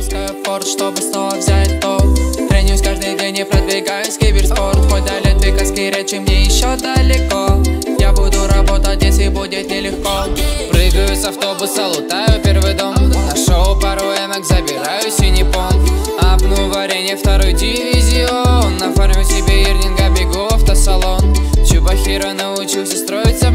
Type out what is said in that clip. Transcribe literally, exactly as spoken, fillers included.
Таскаю форт, чтобы снова взять топ. Тренируюсь каждый день и продвигаюсь в киберспорт. Хоть до летвиковской речи мне еще далеко. Я буду работать, если будет нелегко. Прыгаю с автобуса, лутаю первый дом. На шоу пару эмок забираю синий понг. Апну варенье второй дивизион. На фарме себе ирнинга бегу в автосалон. Чубахира научился строиться